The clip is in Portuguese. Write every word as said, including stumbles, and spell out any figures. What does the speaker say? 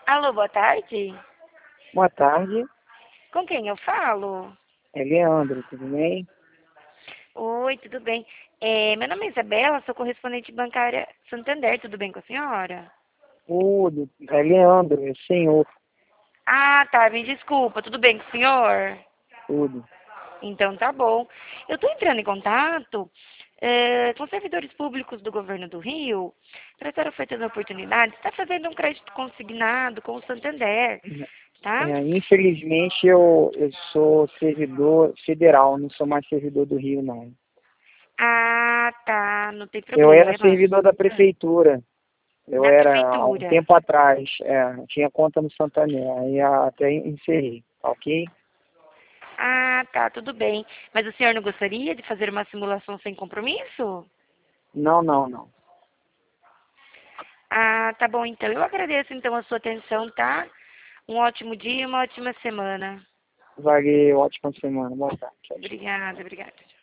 Alô, boa tarde. Boa tarde, Com quem eu falo? é Leandro, tudo bem? Oi, tudo bem? É, meu nome é Isabela, sou correspondente bancária Santander, tudo bem com a senhora? Tudo, é Leandro, é senhor, Ah, tá, me desculpa, tudo bem com o senhor? tudo. Então tá bom. Eu estou entrando em contato é, com servidores públicos do governo do Rio para estar ofertando a oportunidade. Está fazendo um crédito consignado com o Santander, tá? É, infelizmente eu, eu sou servidor federal, não sou mais servidor do Rio, não. Ah, tá, não tem Eu era problema. servidor da prefeitura, eu Na era há um prefeitura. tempo atrás, é, tinha conta no Santander, aí até encerrei, tá ok? Ah, tá, tudo bem. Mas o senhor não gostaria de fazer uma simulação sem compromisso? Não, não, não. Ah, tá bom, então. Eu agradeço, então, a sua atenção, tá? Um ótimo dia e uma ótima semana. Valeu, ótima semana, boa tarde. Tchau, tchau. Obrigada, obrigada.